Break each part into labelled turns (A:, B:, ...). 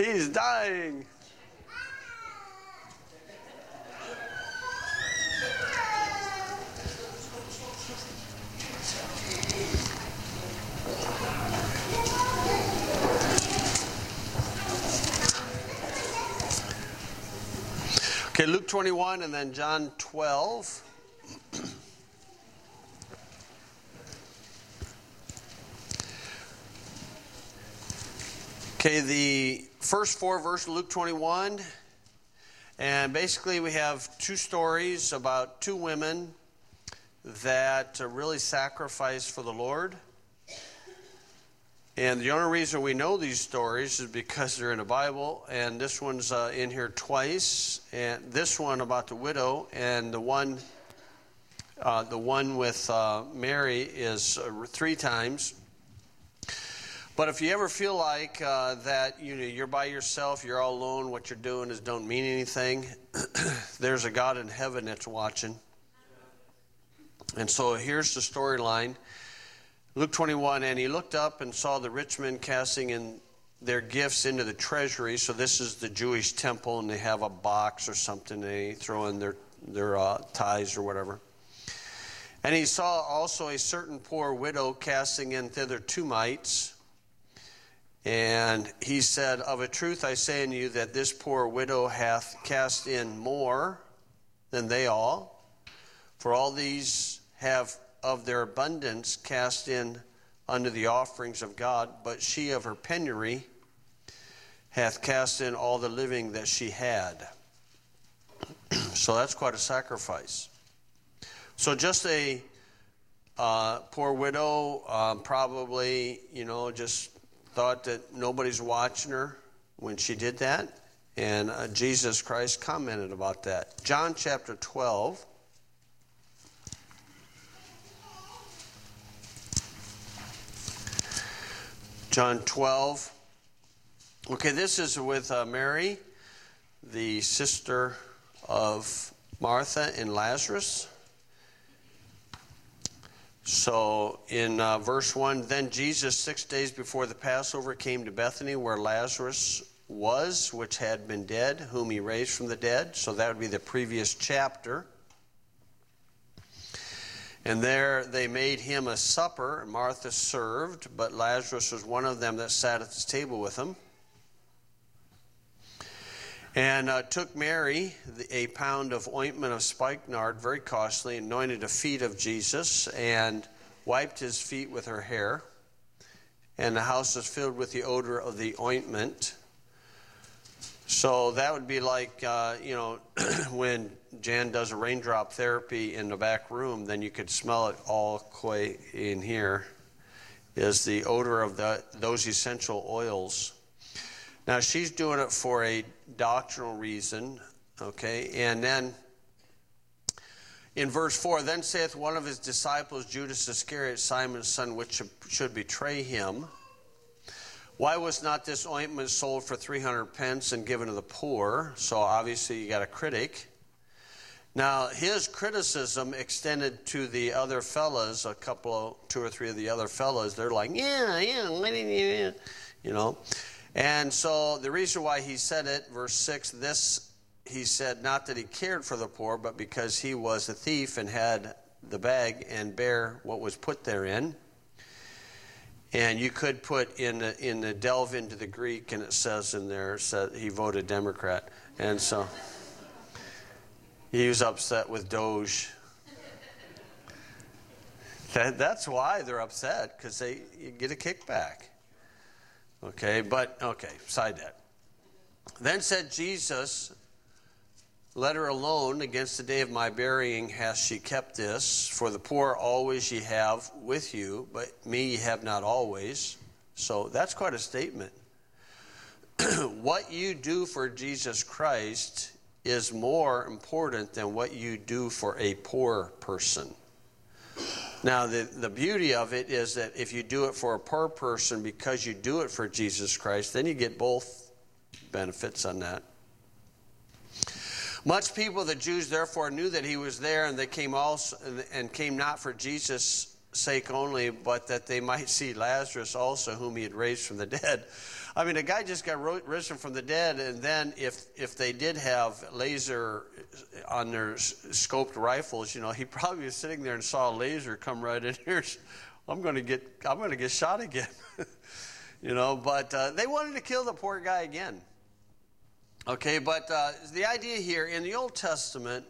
A: He's dying. Okay, Luke 21 and then John 12. Okay, the first 4 verses of Luke 21. And basically we have 2 stories about 2 women that really sacrificed for the Lord. And the only reason we know these stories is because they're in the Bible, and this one's in here twice, and this one about the widow, and the one with Mary is 3 times. But if you ever feel like that you're by yourself, you're all alone, what you're doing don't mean anything, there's a God in heaven that's watching. And so here's the storyline. Luke 21, and he looked up and saw the rich men casting in their gifts into the treasury. So this is the Jewish temple, and they have a box or something. They throw in their tithes or whatever. And he saw also a certain poor widow casting in thither 2 mites. And he said, of a truth I say unto you that this poor widow hath cast in more than they all. For all these have of their abundance cast in unto the offerings of God, but she of her penury hath cast in all the living that she had. So that's quite a sacrifice. So just a poor widow, probably, just thought that nobody's watching her when she did that. And Jesus Christ commented about that. John chapter 12. John 12. Okay, this is with Mary, the sister of Martha and Lazarus. So in verse 1, then Jesus 6 days before the Passover came to Bethany where Lazarus was, which had been dead, whom he raised from the dead. So that would be the previous chapter. And there they made him a supper, and Martha served, but Lazarus was one of them that sat at the table with him. And took Mary a pound of ointment of spikenard, very costly, anointed the feet of Jesus, and wiped his feet with her hair. And the house was filled with the odor of the ointment. So that would be like, when Jan does a raindrop therapy in the back room, then you could smell it all the way in here, is the odor of those essential oils. Now, she's doing it for a doctrinal reason, okay? And then in verse 4, then saith one of his disciples, Judas Iscariot, Simon's son, which should betray him, why was not this ointment sold for 300 pence and given to the poor? So obviously you got a critic. Now, his criticism extended to the other fellas, 2 or 3 of the other fellas. They're like, why didn't you? And so the reason why he said it, verse 6, this he said not that he cared for the poor, but because he was a thief and had the bag and bear what was put therein. And you could put in the delve into the Greek, and it says in there, he voted Democrat. And so he was upset with Doge. That's why they're upset, because you get a kickback. Okay, beside that. Then said Jesus, let her alone, against the day of my burying hath she kept this. For the poor always ye have with you, but me ye have not always. So that's quite a statement. What you do for Jesus Christ is more important than what you do for a poor person. Now, the beauty of it is that if you do it for a poor person because you do it for Jesus Christ, then you get both benefits on that. Much people, the Jews, therefore knew that he was there, and they came also and came not for Jesus' sake only, but that they might see Lazarus also, whom he had raised from the dead. I mean, a guy just got risen from the dead, and then if they did have laser on their scoped rifles, you know, he probably was sitting there and saw a laser come right in here. I'm going to get shot again. You know, but they wanted to kill the poor guy again. Okay, but the idea here in the Old Testament,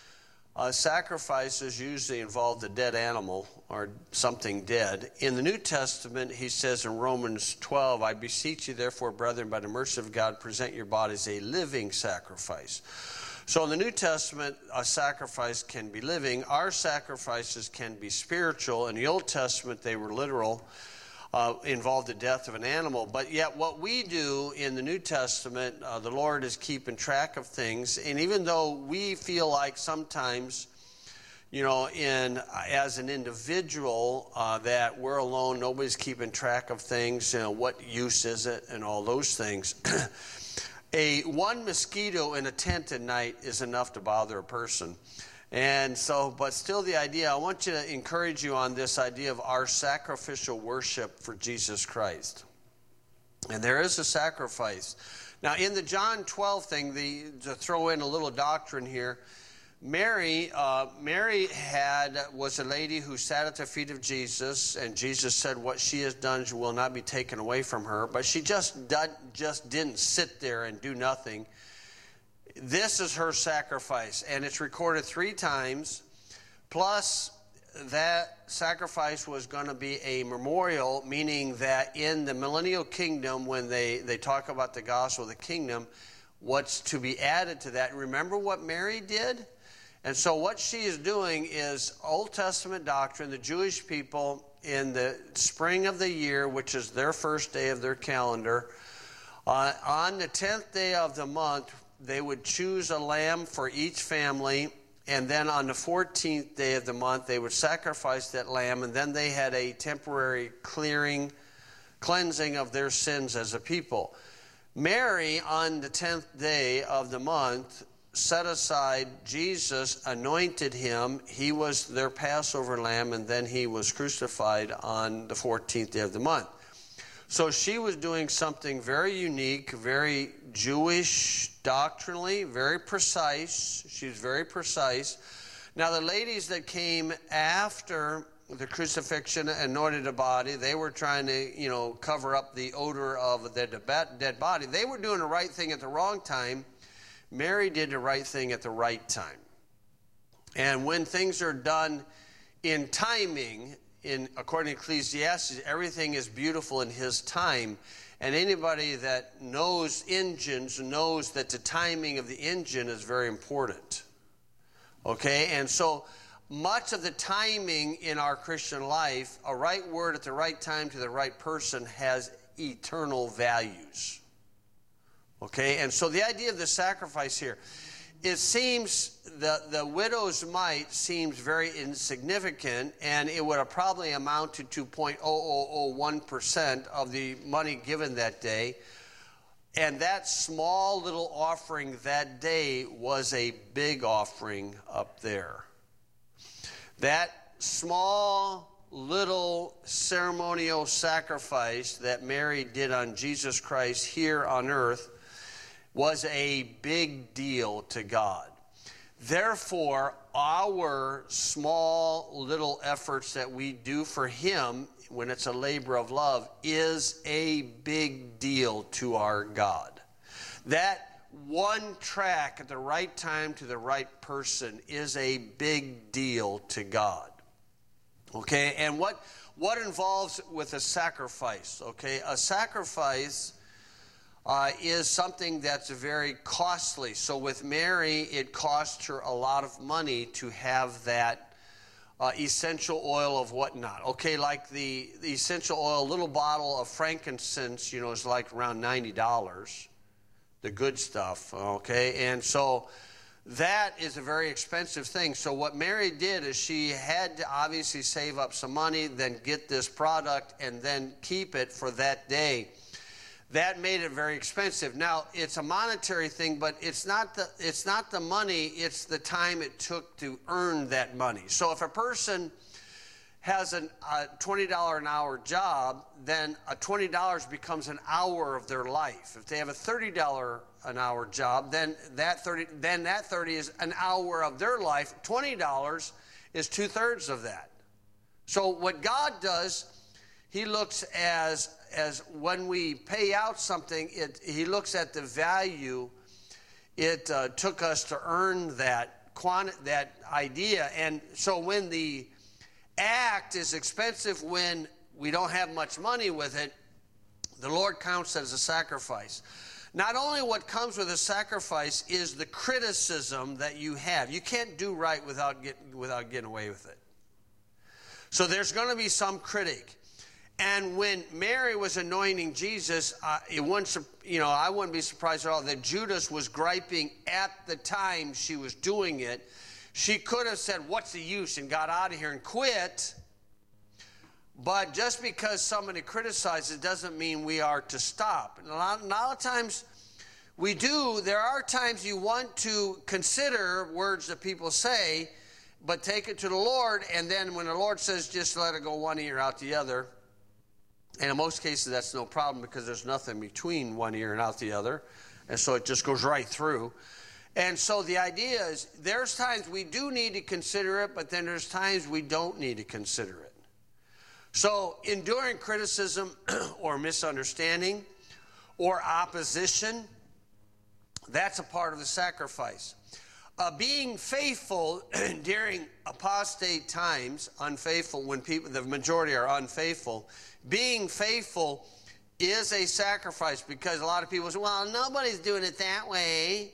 A: sacrifices usually involved a dead animal or something dead. In the New Testament, he says in Romans 12, I beseech you therefore, brethren, by the mercy of God, present your bodies a living sacrifice. So in the New Testament, a sacrifice can be living. Our sacrifices can be spiritual. In the Old Testament, they were literal, involved the death of an animal. But yet what we do in the New Testament, the Lord is keeping track of things. And even though we feel like sometimes, you know, as an individual, that we're alone, nobody's keeping track of things, you know, what use is it and all those things. One mosquito in a tent at night is enough to bother a person. And so, but still the idea, I want you to encourage you on this idea of our sacrificial worship for Jesus Christ. And there is a sacrifice. Now, in the John 12 thing, to throw in a little doctrine here, Mary was a lady who sat at the feet of Jesus, and Jesus said what she has done will not be taken away from her. But she just didn't sit there and do nothing. This is her sacrifice, and it's recorded 3 times. Plus, that sacrifice was going to be a memorial, meaning that in the millennial kingdom, when they talk about the gospel of the kingdom, what's to be added to that. Remember what Mary did? And so what she is doing is Old Testament doctrine. The Jewish people in the spring of the year, which is their first day of their calendar, on the 10th day of the month, they would choose a lamb for each family, and then on the 14th day of the month, they would sacrifice that lamb, and then they had a temporary cleansing of their sins as a people. Mary, on the 10th day of the month, set aside Jesus, anointed him. He was their Passover lamb, and then he was crucified on the 14th day of the month. So she was doing something very unique, very Jewish doctrinally, very precise. She's very precise. Now, the ladies that came after the crucifixion and anointed the body, they were trying to, you know, cover up the odor of the dead body. They were doing the right thing at the wrong time. Mary did the right thing at the right time. And when things are done in timing, according to Ecclesiastes, everything is beautiful in his time. And anybody that knows engines knows that the timing of the engine is very important. Okay? And so much of the timing in our Christian life, a right word at the right time to the right person, has eternal values. Okay? And so the idea of the sacrifice here, it seems the widow's mite seems very insignificant, and it would have probably amounted to 0.0001% of the money given that day. And that small little offering that day was a big offering up there. That small little ceremonial sacrifice that Mary did on Jesus Christ here on earth was a big deal to God. Therefore, our small little efforts that we do for him when it's a labor of love is a big deal to our God. That one track at the right time to the right person is a big deal to God. Okay, and what involves with a sacrifice? Okay, a sacrifice is something that's very costly. So with Mary, it cost her a lot of money to have that essential oil of whatnot. Okay, like the essential oil, a little bottle of frankincense, you know, is like around $90, the good stuff, okay? And so that is a very expensive thing. So what Mary did is she had to obviously save up some money, then get this product, and then keep it for that day. That made it very expensive. Now, it's a monetary thing, but it's not the money, it's the time it took to earn that money. So if a person has a $20 an hour job, then a $20 becomes an hour of their life. If they have a $30 an hour job, then that 30 is an hour of their life. $20 is 2/3 of that. So what God does, he looks as when we pay out something, he looks at the value it took us to earn that idea. And so when the act is expensive, when we don't have much money with it, the Lord counts it as a sacrifice. Not only what comes with a sacrifice is the criticism that you have. You can't do right without getting away with it. So there's going to be some critic. And when Mary was anointing Jesus, I wouldn't be surprised at all that Judas was griping at the time she was doing it. She could have said, "What's the use?" and got out of here and quit. But just because somebody criticizes doesn't mean we are to stop. And a lot of times we do. There are times you want to consider words that people say, but take it to the Lord. And then when the Lord says, just let it go one ear out the other. And in most cases, that's no problem because there's nothing between one ear and out the other. And so it just goes right through. And so the idea is there's times we do need to consider it, but then there's times we don't need to consider it. So enduring criticism or misunderstanding or opposition, that's a part of the sacrifice. Being faithful during apostate times, unfaithful when the majority are unfaithful, being faithful is a sacrifice because a lot of people say, well, nobody's doing it that way.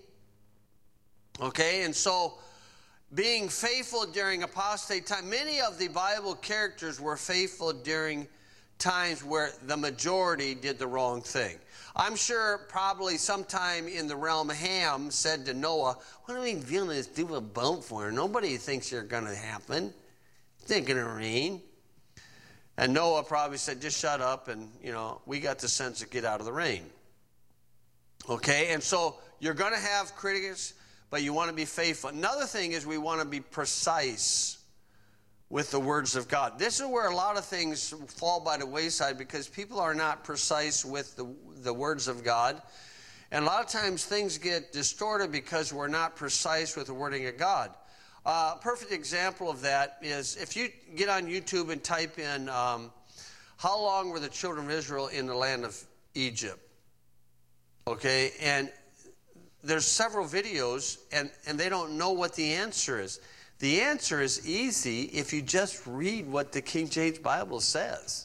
A: Okay, and so being faithful during apostate time, many of the Bible characters were faithful during times where the majority did the wrong thing. I'm sure probably sometime in the realm Ham said to Noah, what are we doing this do a boat for? Nobody thinks you're going to happen. It's not going to rain. And Noah probably said, just shut up and, we got the sense to get out of the rain. Okay, and so you're going to have critics, but you want to be faithful. Another thing is we want to be precise with the words of God. This is where a lot of things fall by the wayside because people are not precise with the words of God. And a lot of times things get distorted because we're not precise with the wording of God. A perfect example of that is if you get on YouTube and type in, how long were the children of Israel in the land of Egypt? Okay, and there's several videos, and they don't know what the answer is. The answer is easy if you just read what the King James Bible says.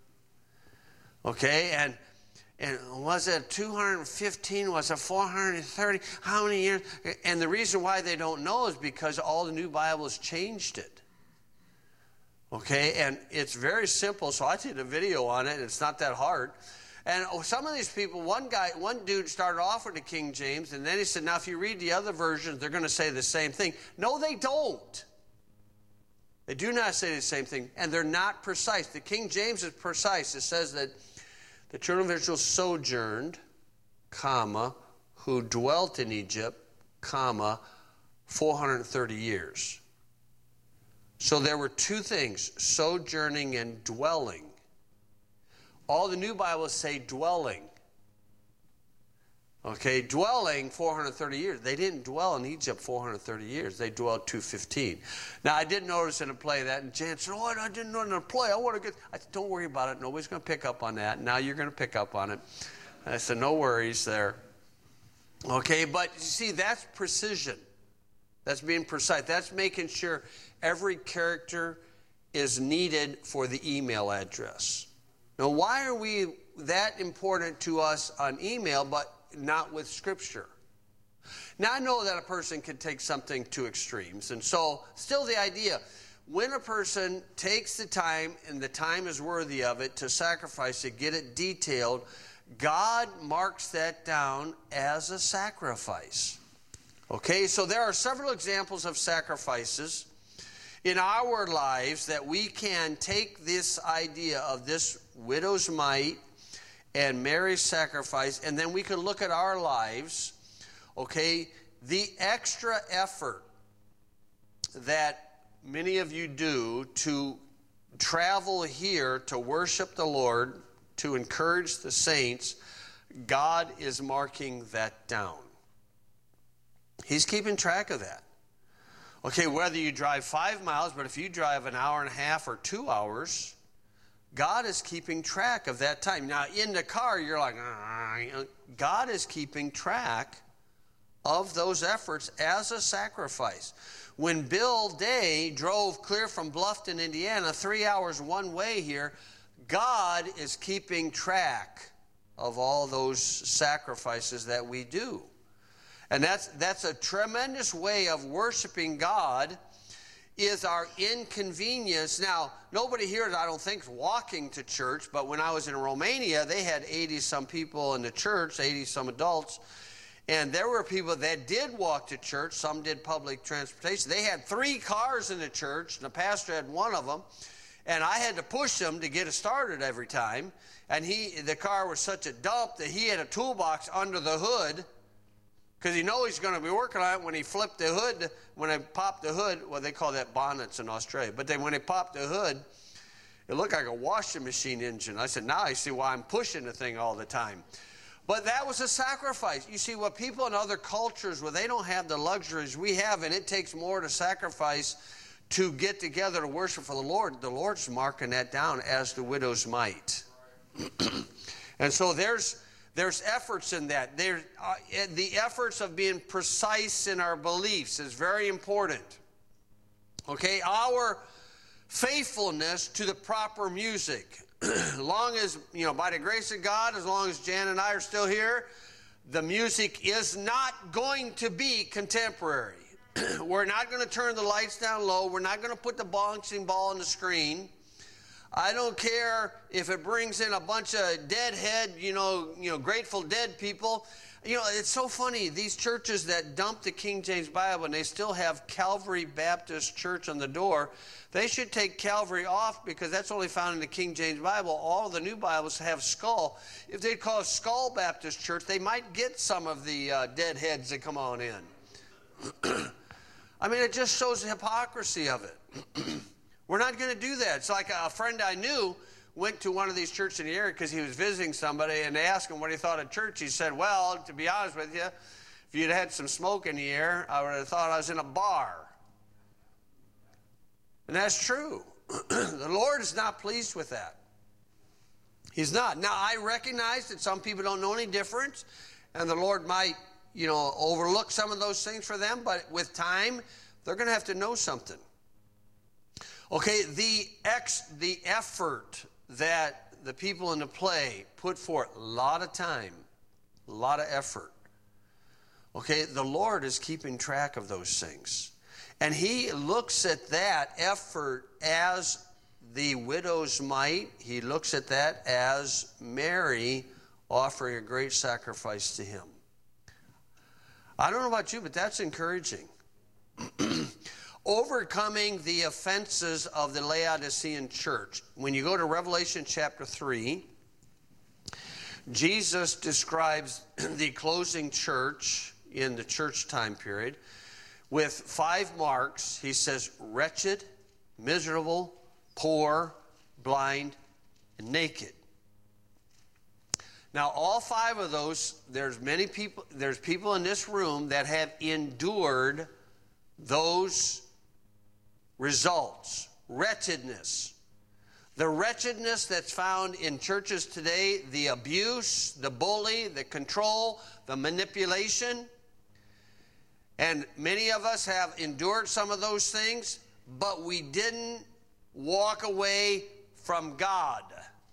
A: Okay, and was it 215? Was it 430? How many years? And the reason why they don't know is because all the new Bibles changed it. Okay, and it's very simple. So I did a video on it. It's not that hard. And some of these people, one dude started off with the King James, and then he said, now if you read the other versions, they're going to say the same thing. No, they don't. They do not say the same thing, and they're not precise. The King James is precise. It says that the children of Israel sojourned, who dwelt in Egypt, 430 years. So there were two things, sojourning and dwelling. All the new Bibles say dwelling. Okay, dwelling 430 years. They didn't dwell in Egypt 430 years. They dwelled 215. Now, I did notice in a play that, and Jan said, I didn't know in a play. I said, don't worry about it. Nobody's going to pick up on that. Now you're going to pick up on it. And I said, no worries there. Okay, but you see, that's precision. That's being precise. That's making sure every character is needed for the email address. Now, why are we that important to us on email, but not with Scripture? Now, I know that a person can take something to extremes, and so still the idea, when a person takes the time, and the time is worthy of it, to sacrifice it, get it detailed, God marks that down as a sacrifice. Okay, so there are several examples of sacrifices in our lives that we can take this idea of this widow's mite and Mary's sacrifice, and then we can look at our lives, okay, the extra effort that many of you do to travel here to worship the Lord, to encourage the saints, God is marking that down. He's keeping track of that. Okay, whether you drive 5 miles, but if you drive an hour and a half or 2 hours, God is keeping track of that time. Now, in the car, you're like, God is keeping track of those efforts as a sacrifice. When Bill Day drove clear from Bluffton, Indiana, 3 hours one way here, God is keeping track of all those sacrifices that we do. And that's a tremendous way of worshiping God, is our inconvenience. Now, nobody here, I don't think, is walking to church, but when I was in Romania, they had 80-some people in the church, 80-some adults, and there were people that did walk to church. Some did public transportation. They had 3 cars in the church, and the pastor had one of them, and I had to push them to get it started every time, and the car was such a dump that he had a toolbox under the hood, because he knows he's going to be working on it when he flipped the hood, when they popped the hood. Well, they call that bonnets in Australia. But then when they popped the hood, it looked like a washing machine engine. I said, now I see why I'm pushing the thing all the time. But that was a sacrifice. You see, what people in other cultures, where they don't have the luxuries we have, and it takes more to sacrifice to get together to worship for the Lord's marking that down as the widow's mite. And so there's efforts in that. The efforts of being precise in our beliefs is very important. Okay, our faithfulness to the proper music. Long as, by the grace of God, as long as Jan and I are still here, the music is not going to be contemporary. We're not going to turn the lights down low. We're not going to put the bouncing ball on the screen. I don't care if it brings in a bunch of deadhead, Grateful Dead people. It's so funny. These churches that dump the King James Bible and they still have Calvary Baptist Church on the door, they should take Calvary off, because that's only found in the King James Bible. All the new Bibles have skull. If they'd call it Skull Baptist Church, they might get some of the deadheads that come on in. I mean, it just shows the hypocrisy of it. We're not going to do that. It's like a friend I knew went to one of these churches in the area because he was visiting somebody, and they asked him what he thought of church. He said, well, to be honest with you, if you'd had some smoke in the air, I would have thought I was in a bar. And that's true. The Lord is not pleased with that. He's not. Now, I recognize that some people don't know any difference, and the Lord might, overlook some of those things for them, but with time, they're going to have to know something. Okay, the effort that the people in the play put forth, a lot of time, a lot of effort. Okay, the Lord is keeping track of those things. And he looks at that effort as the widow's mite. He looks at that as Mary offering a great sacrifice to him. I don't know about you, but that's encouraging. Overcoming the offenses of the Laodicean church. When you go to Revelation chapter 3, Jesus describes the closing church in the church time period with 5 marks. He says, wretched, miserable, poor, blind, and naked. Now, all 5 of those, there's people in this room that have endured those results. Wretchedness. The wretchedness that's found in churches today, the abuse, the bully, the control, the manipulation. And many of us have endured some of those things, but we didn't walk away from God.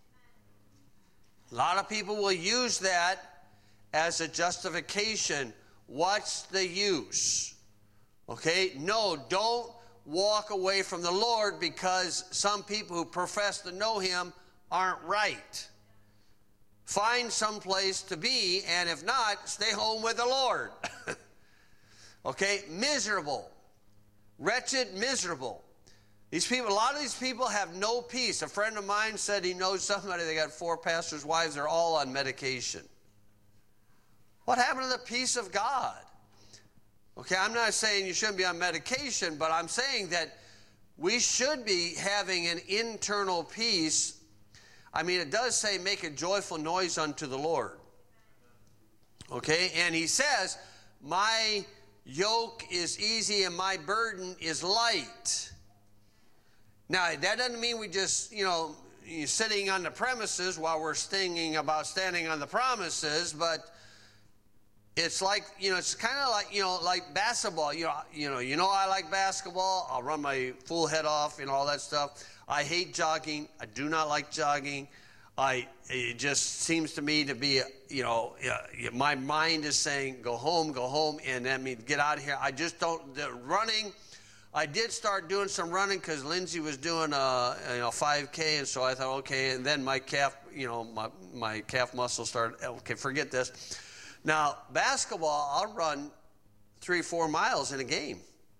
A: A lot of people will use that as a justification. What's the use? Okay? No, don't walk away from the Lord because some people who profess to know him aren't right. Find some place to be, and if not, stay home with the Lord. Okay? Miserable. Wretched, miserable. These people, a lot of these people have no peace. A friend of mine said he knows somebody, they got 4 pastors' wives, they're all on medication. What happened to the peace of God? Okay, I'm not saying you shouldn't be on medication, but I'm saying that we should be having an internal peace. I mean, it does say, make a joyful noise unto the Lord. Okay, and he says, my yoke is easy and my burden is light. Now, that doesn't mean we just, sitting on the premises while we're singing about standing on the promises, but it's like, it's kind of like, like basketball. I like basketball. I'll run my full head off and all that stuff. I hate jogging. I do not like jogging. It just seems to me to be, my mind is saying, go home, and that means get out of here. I just don't, running, I did start doing some running because Lindsay was doing a 5K, and so I thought, okay, and then my calf, my calf muscle started, okay, forget this. Now, basketball, I'll run 3-4 miles in a game.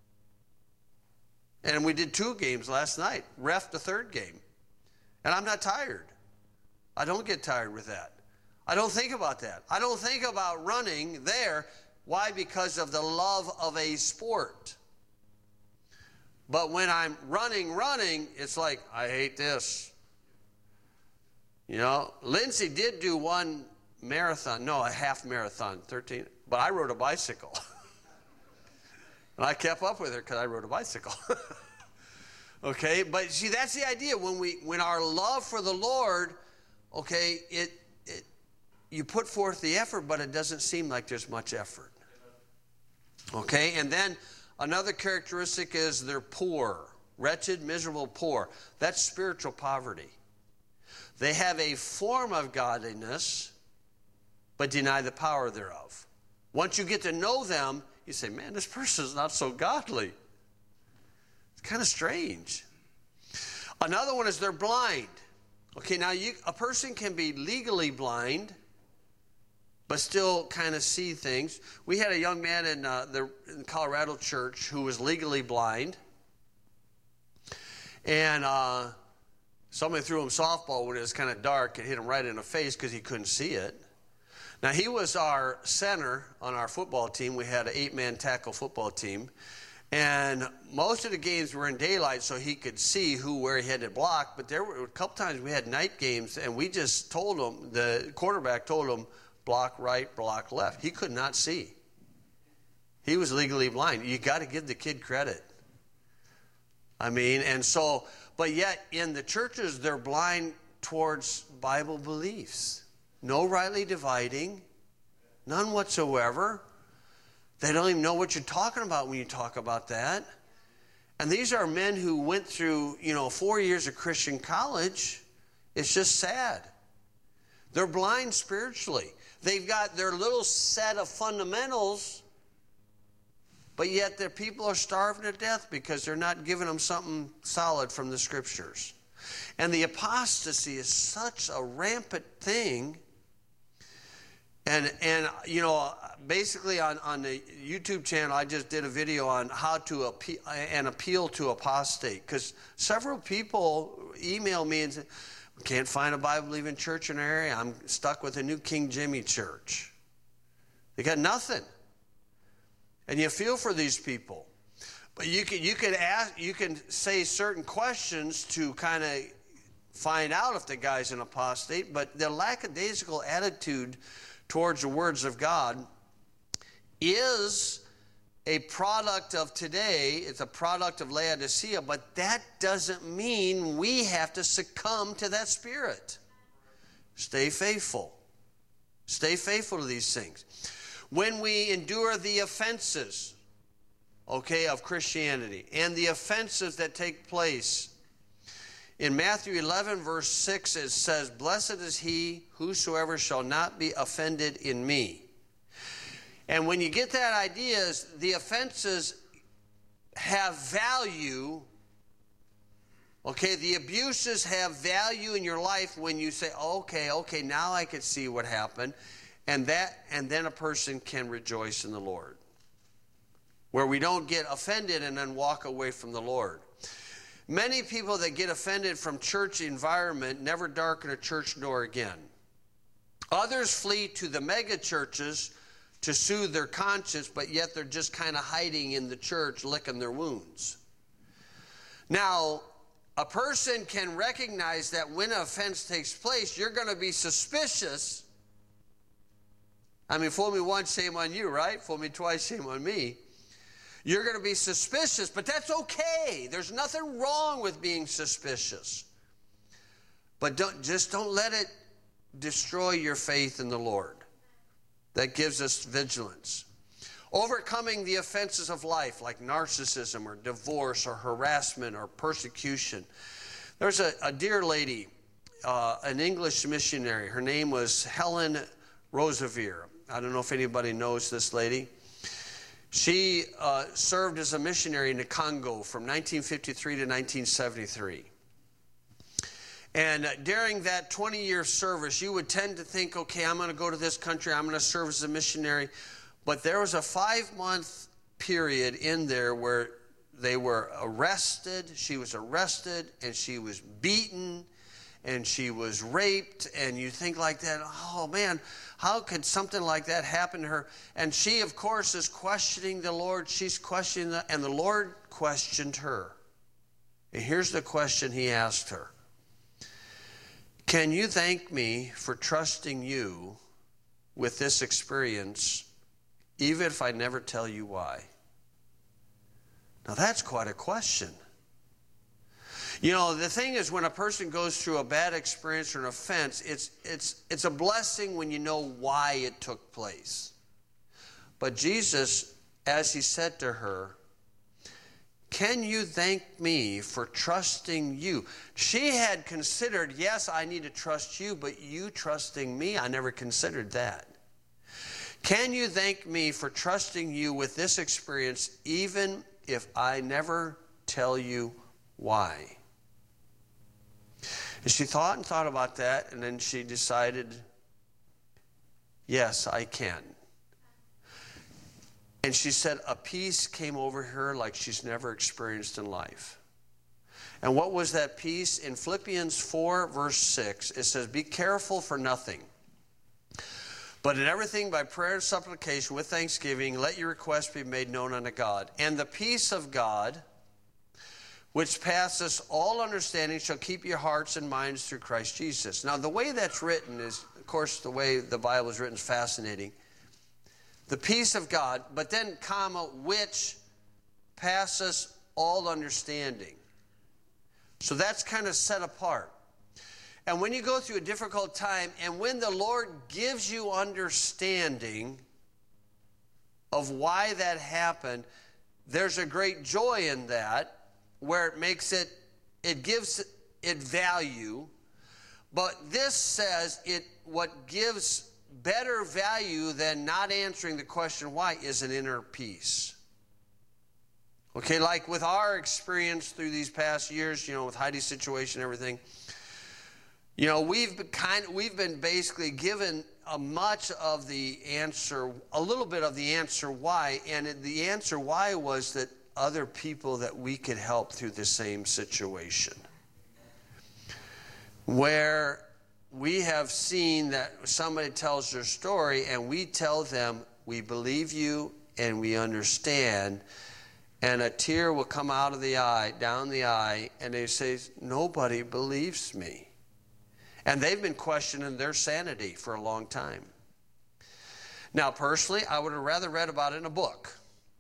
A: And we did 2 games last night, ref the 3rd game. And I'm not tired. I don't get tired with that. I don't think about that. I don't think about running there. Why? Because of the love of a sport. But when I'm running, it's like, I hate this. Lindsay did do one marathon, a half marathon, 13, but I rode a bicycle. And I kept up with her because I rode a bicycle. Okay, but see, that's the idea. When our love for the Lord, okay, you put forth the effort, but it doesn't seem like there's much effort. Okay, and then another characteristic is they're poor, wretched, miserable, poor. That's spiritual poverty. They have a form of godliness, but deny the power thereof. Once you get to know them, you say, man, this person is not so godly. It's kind of strange. Another one is they're blind. Okay, now a person can be legally blind, but still kind of see things. We had a young man in the Colorado church who was legally blind. And somebody threw him softball when it was kind of dark and hit him right in the face because he couldn't see it. Now, he was our center on our football team. We had an 8-man tackle football team. And most of the games were in daylight so he could see where he had to block. But there were a couple times we had night games, and we just told him, the quarterback told him, block right, block left. He could not see. He was legally blind. You got to give the kid credit. I mean, and so, but yet in the churches, they're blind towards Bible beliefs. No rightly dividing, none whatsoever. They don't even know what you're talking about when you talk about that. And these are men who went through, 4 years of Christian college. It's just sad. They're blind spiritually. They've got their little set of fundamentals, but yet their people are starving to death because they're not giving them something solid from the Scriptures. And the apostasy is such a rampant thing. And basically on the YouTube channel, I just did a video on how to appeal to apostate. Because several people email me and say, can't find a Bible-believing church in our area. I'm stuck with a New King Jimmy church. They got nothing. And you feel for these people. But you can say certain questions to kind of find out if the guy's an apostate. But the lackadaisical attitude towards the words of God is a product of today. It's a product of Laodicea, but that doesn't mean we have to succumb to that spirit. Stay faithful. Stay faithful to these things. When we endure the offenses, of Christianity, and the offenses that take place, in Matthew 11, verse 6, it says, blessed is he whosoever shall not be offended in me. And when you get that idea, the offenses have value. Okay, the abuses have value in your life when you say, okay, now I can see what happened. And then a person can rejoice in the Lord. Where we don't get offended and then walk away from the Lord. Many people that get offended from church environment never darken a church door again. Others flee to the mega churches to soothe their conscience, but yet they're just kind of hiding in the church, licking their wounds. Now, a person can recognize that when an offense takes place, you're going to be suspicious. I mean, fool me once, shame on you, right? Fool me twice, shame on me. You're going to be suspicious, but that's okay. There's nothing wrong with being suspicious. But don't let it destroy your faith in the Lord. That gives us vigilance. Overcoming the offenses of life, like narcissism or divorce or harassment or persecution. There's a dear lady, an English missionary. Her name was Helen Roseveare. I don't know if anybody knows this lady. She served as a missionary in the Congo from 1953 to 1973. And during that 20-year service, you would tend to think, okay, I'm going to go to this country, I'm going to serve as a missionary. But there was a 5-month period in there where they were arrested, she was arrested, and she was beaten, and she was raped, and you think like that, oh man, how could something like that happen to her? And she, of course, is questioning the Lord. She's questioning, and the Lord questioned her. And here's the question he asked her. Can you thank me for trusting you with this experience, even if I never tell you why? Now that's quite a question. You know, the thing is, when a person goes through a bad experience or an offense, it's a blessing when you know why it took place. But Jesus, as he said to her, can you thank me for trusting you? She had considered, yes, I need to trust you, but you trusting me, I never considered that. Can you thank me for trusting you with this experience, even if I never tell you why? And she thought and thought about that, and then she decided, yes, I can. And she said a peace came over her like she's never experienced in life. And what was that peace? In Philippians 4, verse 6, it says, be careful for nothing, but in everything by prayer and supplication with thanksgiving, let your requests be made known unto God. And the peace of God, which passes all understanding, shall keep your hearts and minds through Christ Jesus. Now, the way that's written is, of course, the way the Bible is written is fascinating. The peace of God, but then, comma, which passes all understanding. So that's kind of set apart. And when you go through a difficult time, and when the Lord gives you understanding of why that happened, there's a great joy in that, where it makes it gives it value. But this says what gives better value than not answering the question why is an inner peace. Okay, like with our experience through these past years, you know, with Heidi's situation and everything, you know, we've been basically given a little bit of the answer why, and the answer why was that other people that we could help through the same situation. Where we have seen that somebody tells their story and we tell them, we believe you and we understand, and a tear will come out of the eye, down the eye, and they say, nobody believes me. And they've been questioning their sanity for a long time. Now, personally, I would have rather read about it in a book.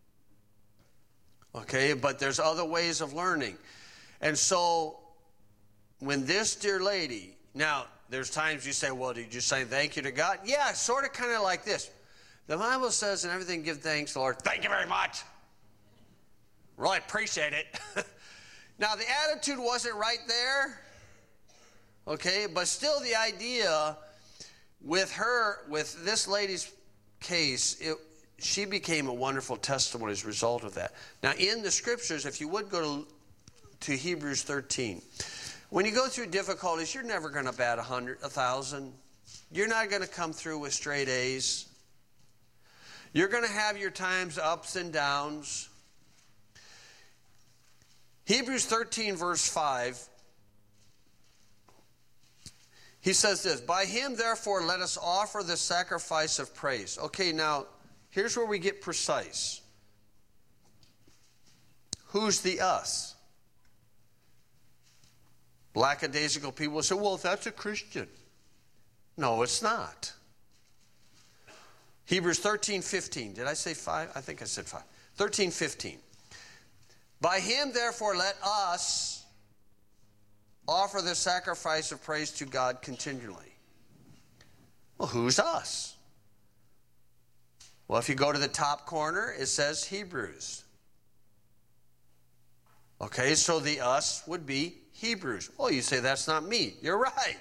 A: Okay, but there's other ways of learning. And so, when this dear lady, now, there's times you say, well, did you say thank you to God? Yeah, sort of kind of like this. The Bible says, in everything give thanks, Lord. Thank you very much. Really appreciate it. Now, the attitude wasn't right there. Okay, but still the idea with this lady's case, she became a wonderful testimony as a result of that. Now, in the scriptures, if you would go to Hebrews 13, when you go through difficulties, you're never going to bat 1,000. You're not going to come through with straight A's. You're going to have your times ups and downs. Hebrews 13, verse 5, he says this, by him, therefore, let us offer the sacrifice of praise. Okay, now, here's where we get precise. Who's the us? lackadaisical people will say, well, that's a Christian. No, it's not. Hebrews 13:15. Did I say 5? I think I said 5. 13:15. By him, therefore, let us offer the sacrifice of praise to God continually. Well, who's us? Well, if you go to the top corner, it says Hebrews. Okay, so the us would be Hebrews. Well, you say that's not me. You're right.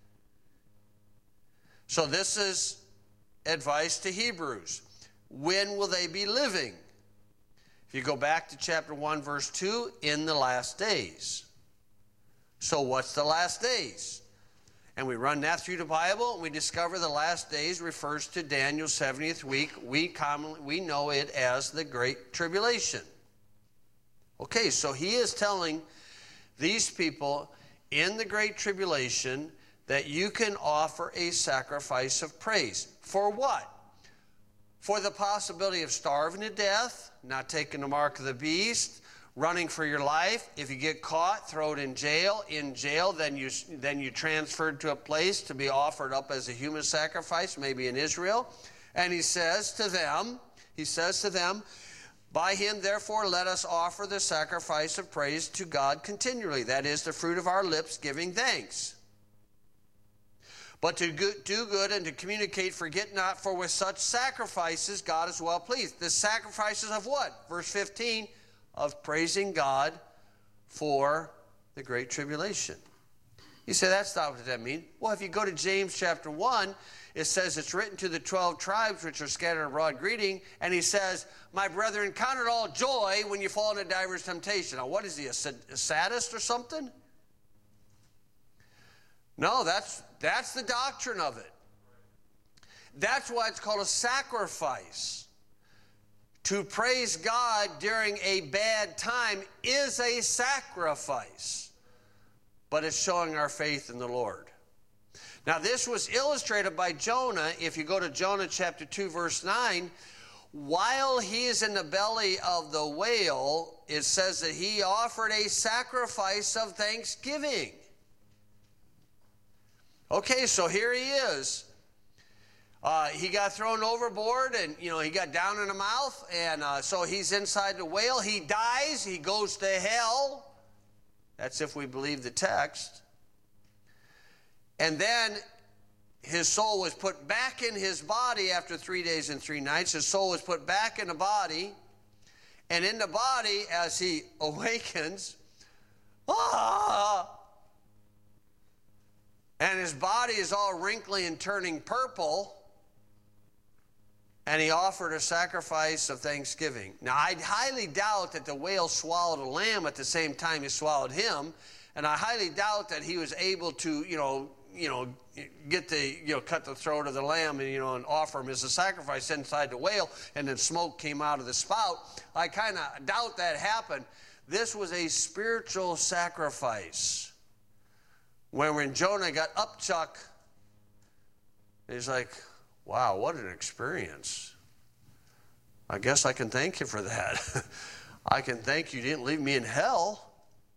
A: So this is advice to Hebrews. When will they be living? If you go back to chapter 1, verse 2, in the last days. So what's the last days? And we run that through the Bible, and we discover the last days refers to Daniel's 70th week. We know it as the Great Tribulation. Okay, so he is telling these people in the Great Tribulation that you can offer a sacrifice of praise. For what? For the possibility of starving to death, not taking the mark of the beast, running for your life. If you get caught, throw it in jail. In jail, then you transferred to a place to be offered up as a human sacrifice, maybe in Israel. And he says to them, by him, therefore, let us offer the sacrifice of praise to God continually. That is the fruit of our lips, giving thanks. But to do good and to communicate, forget not, for with such sacrifices God is well pleased. The sacrifices of what? Verse 15, of praising God for the Great Tribulation. You say, that's not what that means. Well, if you go to James chapter 1, it says it's written to the 12 tribes which are scattered abroad greeting, and he says, my brethren, count it all joy when you fall into divers temptation. Now, what is he, a sadist or something? No, that's the doctrine of it. That's why it's called a sacrifice. To praise God during a bad time is a sacrifice, but it's showing our faith in the Lord. Now, this was illustrated by Jonah. If you go to Jonah chapter 2, verse 9, while he is in the belly of the whale, it says that he offered a sacrifice of thanksgiving. Okay, so here he is. He got thrown overboard, and he got down in the mouth, and so he's inside the whale. He dies. He goes to hell. That's if we believe the text. And then his soul was put back in his body after 3 days and 3 nights. His soul was put back in the body, and in the body, as he awakens, and his body is all wrinkly and turning purple. And he offered a sacrifice of thanksgiving. Now, I highly doubt that the whale swallowed a lamb at the same time he swallowed him. And I highly doubt that he was able to, cut the throat of the lamb and offer him as a sacrifice inside the whale, and then smoke came out of the spout. I kind of doubt that happened. This was a spiritual sacrifice. When Jonah got upchuck, he's like, wow, what an experience. I guess I can thank you for that. I can thank you didn't leave me in hell.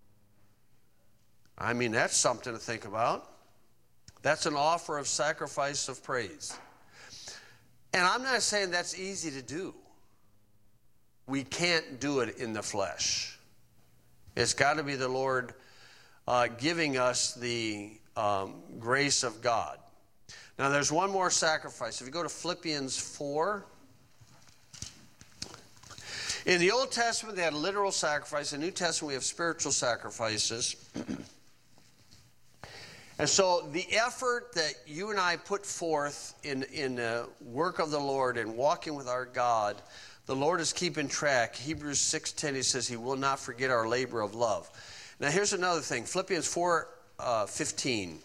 A: I mean, that's something to think about. That's an offer of sacrifice of praise. And I'm not saying that's easy to do. We can't do it in the flesh. It's got to be the Lord giving us the grace of God. Now, there's one more sacrifice. If you go to Philippians 4, in the Old Testament, they had literal sacrifice. In the New Testament, we have spiritual sacrifices. And so the effort that you and I put forth in the work of the Lord and walking with our God, the Lord is keeping track. Hebrews 6:10, he says he will not forget our labor of love. Now, here's another thing. Philippians 4:15.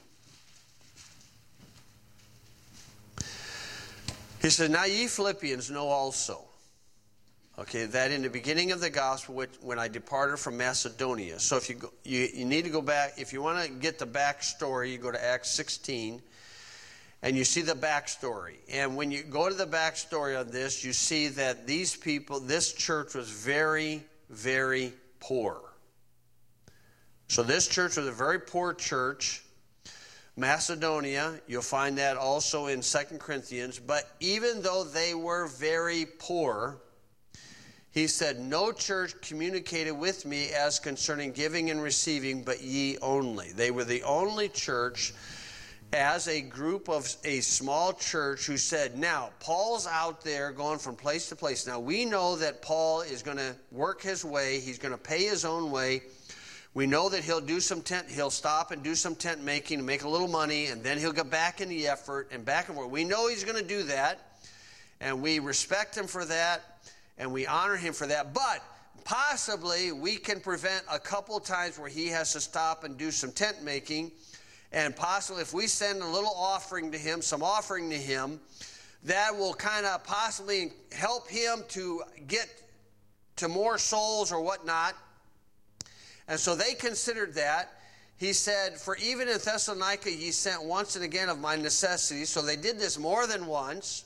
A: He says, now ye Philippians know also, that in the beginning of the gospel, when I departed from Macedonia. So if you need to go back, if you want to get the backstory, you go to Acts 16, and you see the backstory. And when you go to the backstory on this, you see that these people, this church was very, very poor. So this church was a very poor church. Macedonia, you'll find that also in 2 Corinthians. But even though they were very poor, he said, no church communicated with me as concerning giving and receiving, but ye only. They were the only church as a group of a small church who said, now, Paul's out there going from place to place. Now, we know that Paul is going to work his way. He's going to pay his own way. We know that he'll stop and do some tent making and make a little money, and then he'll get back in the effort and back and forth. We know he's going to do that, and we respect him for that, and we honor him for that. But possibly we can prevent a couple times where he has to stop and do some tent making, and possibly if we send a little offering to him, some offering to him, that will kind of possibly help him to get to more souls or whatnot. And so they considered that. He said, for even in Thessalonica ye sent once and again of my necessities. So they did this more than once.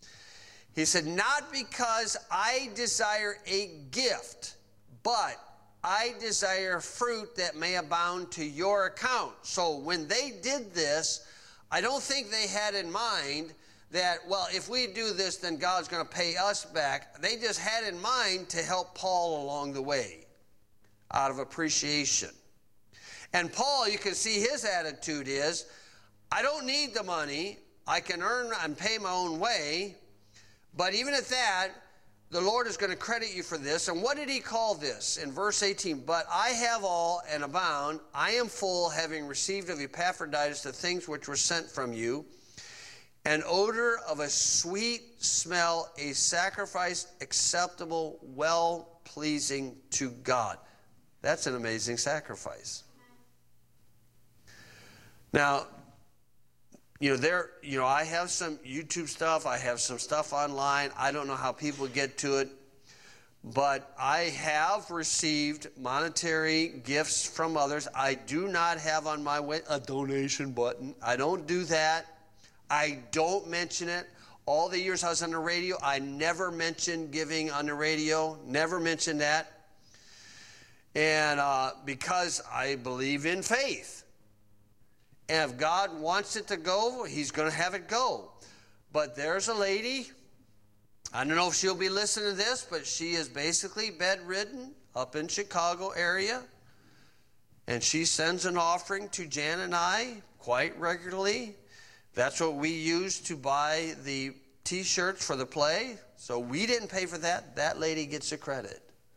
A: He said, not because I desire a gift, but I desire fruit that may abound to your account. So when they did this, I don't think they had in mind that, well, if we do this, then God's going to pay us back. They just had in mind to help Paul along the way, out of appreciation. And Paul, you can see his attitude is, I don't need the money. I can earn and pay my own way. But even at that, the Lord is going to credit you for this. And what did he call this? In verse 18, but I have all and abound. I am full, having received of Epaphroditus the things which were sent from you, an odor of a sweet smell, a sacrifice acceptable, well-pleasing to God. That's an amazing sacrifice. Now, I have some YouTube stuff. I have some stuff online. I don't know how people get to it. But I have received monetary gifts from others. I do not have on my way a donation button. I don't do that. I don't mention it. All the years I was on the radio, I never mentioned giving on the radio. Never mentioned that. And because I believe in faith. And if God wants it to go, he's going to have it go. But there's a lady, I don't know if she'll be listening to this, but she is basically bedridden up in Chicago area. And she sends an offering to Jan and I quite regularly. That's what we use to buy the T-shirts for the play. So we didn't pay for that. That lady gets the credit.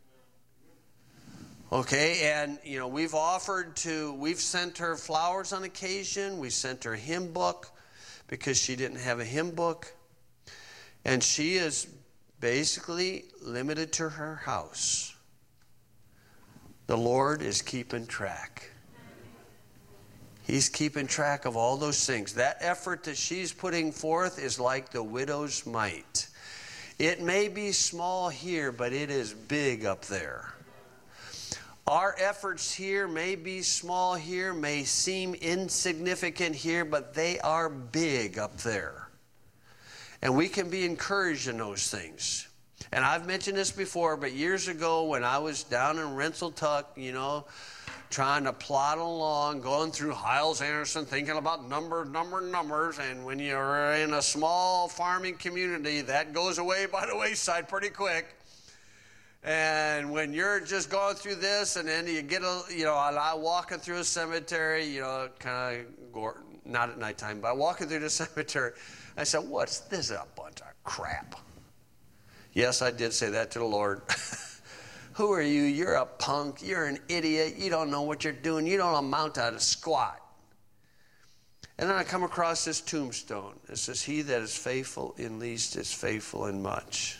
A: Okay, and we've sent her flowers on occasion. We sent her a hymn book because she didn't have a hymn book. And she is basically limited to her house. The Lord is keeping track. He's keeping track of all those things. That effort that she's putting forth is like the widow's mite. It may be small here, but it is big up there. Our efforts here may be small here, may seem insignificant here, but they are big up there. And we can be encouraged in those things. And I've mentioned this before, but years ago when I was down in Rensselaer, trying to plod along, going through Hyles-Anderson, thinking about numbers, and when you're in a small farming community, that goes away by the wayside pretty quick. And when you're just going through this, and then you get I'm walking through a cemetery, kind of, not at nighttime, but walking through the cemetery, I said, what's this? A bunch of crap. Yes, I did say that to the Lord. Who are you? You're a punk. You're an idiot. You don't know what you're doing. You don't amount to a squat. And then I come across this tombstone. It says, he that is faithful in least is faithful in much.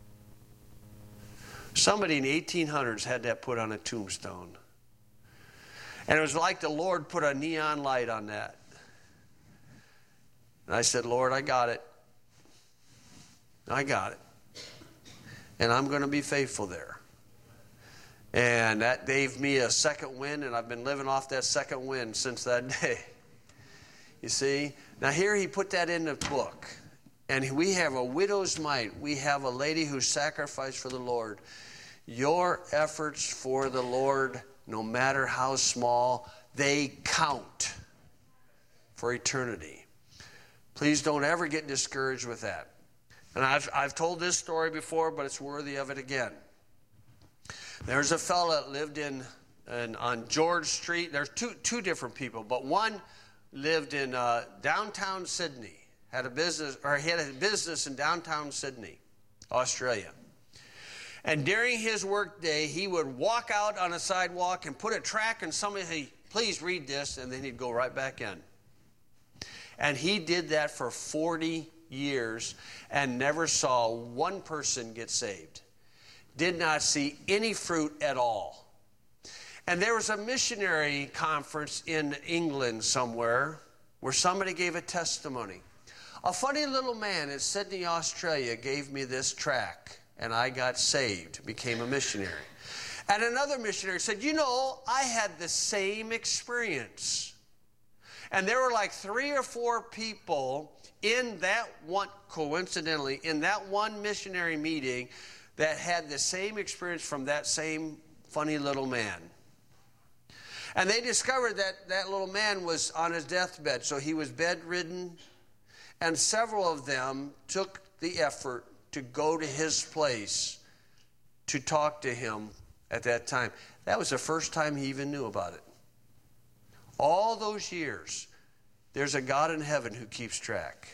A: Somebody in the 1800s had that put on a tombstone. And it was like the Lord put a neon light on that. And I said, Lord, I got it. I got it. And I'm going to be faithful there. And that gave me a second wind, and I've been living off that second wind since that day. You see? Now here he put that in the book. And we have a widow's mite. We have a lady who sacrificed for the Lord. Your efforts for the Lord no matter how small, they count for eternity. Please don't ever get discouraged with that. And I've told this story before, but it's worthy of it again. There's a fellow that lived on George Street. There's two different people, but one lived in downtown Sydney. He had a business in downtown Sydney, Australia. And during his work day, he would walk out on a sidewalk and put a tract, and somebody would say, please read this, and then he'd go right back in. And he did that for 40 years and never saw one person get saved. Did not see any fruit at all. And there was a missionary conference in England somewhere where somebody gave a testimony. A funny little man in Sydney, Australia gave me this tract, and I got saved, became a missionary. And another missionary said, I had the same experience. And there were like 3 or 4 people in that one, coincidentally, in that one missionary meeting that had the same experience from that same funny little man. And they discovered that that little man was on his deathbed, so he was bedridden. And several of them took the effort to go to his place to talk to him at that time. That was the first time he even knew about it. All those years, there's a God in heaven who keeps track.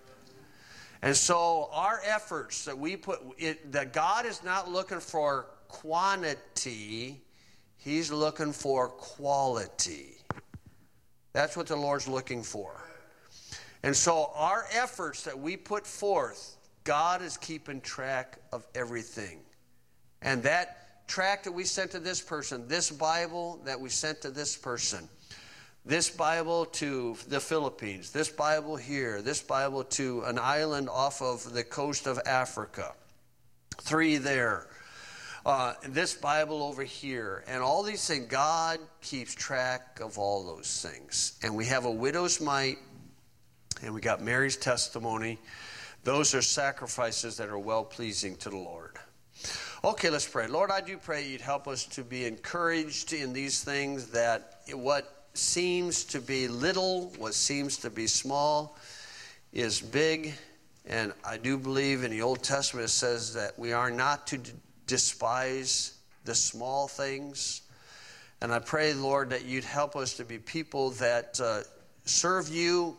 A: And so our efforts that we put, that God is not looking for quantity, He's looking for quality. That's what the Lord's looking for. And so our efforts that we put forth, God is keeping track of everything. And that tract that we sent to this person, this Bible that we sent to this person, this Bible to the Philippines, this Bible here, this Bible to an island off of the coast of Africa, 3 there, this Bible over here, and all these things. God keeps track of all those things. And we have a widow's mite, and we got Mary's testimony. Those are sacrifices that are well-pleasing to the Lord. Okay, let's pray. Lord, I do pray you'd help us to be encouraged in these things, that what seems to be little, what seems to be small, is big. And I do believe in the Old Testament it says that we are not to despise the small things. And I pray, Lord, that you'd help us to be people that serve you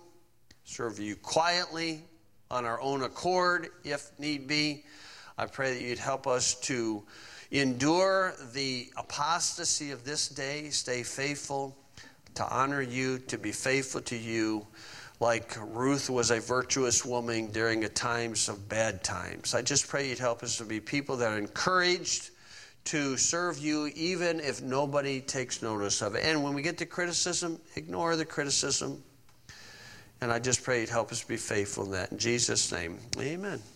A: quietly, on our own accord, if need be. I pray that you'd help us to endure the apostasy of this day, stay faithful, to honor you, to be faithful to you, like Ruth was a virtuous woman during the times of bad times. I just pray you'd help us to be people that are encouraged to serve you, even if nobody takes notice of it. And when we get to criticism, ignore the criticism. And I just pray you'd help us be faithful in that. In Jesus' name, amen.